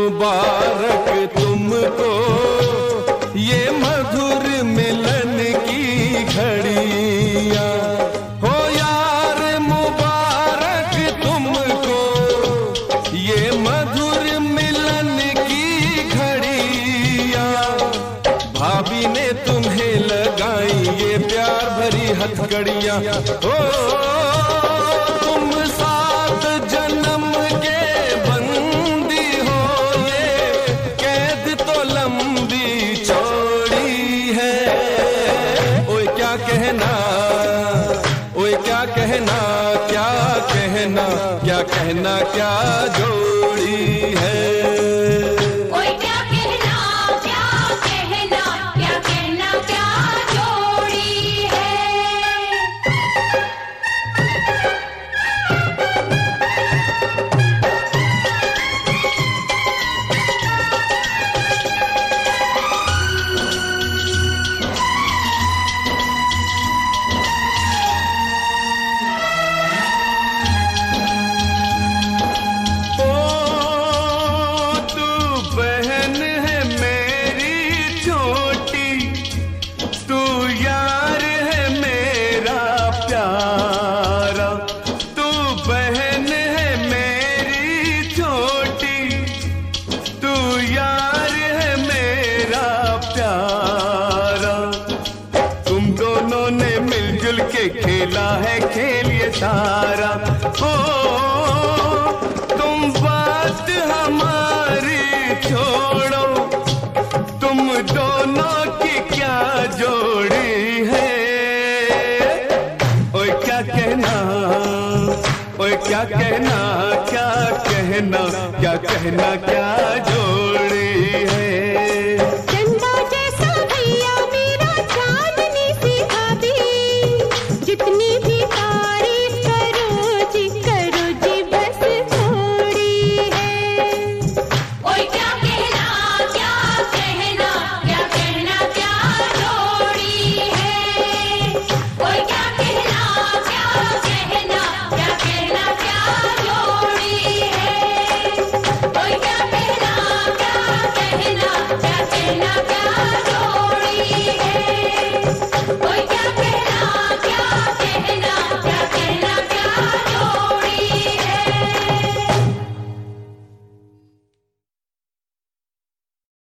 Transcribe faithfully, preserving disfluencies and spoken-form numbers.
मुबारक तुमको ये मधुर मिलन की घड़ियां। हो यार मुबारक तुमको ये मधुर मिलन की घड़ियां। भाभी ने तुम्हें लगाई ये प्यार भरी हथकड़ियां। हो तुम सात जन्म के बंदी हो, ये कैद तो लंबी चौड़ी है। ओए क्या कहना, ओए क्या कहना, क्या कहना, क्या कहना, क्या जोड़ी है। खेला है खेल ये सारा। हो तुम बात हमारी छोड़ो, तुम दोनों की क्या जोड़ी है। ओए क्या कहना, ओए क्या कहना, क्या कहना, क्या कहना, क्या जोड़ी।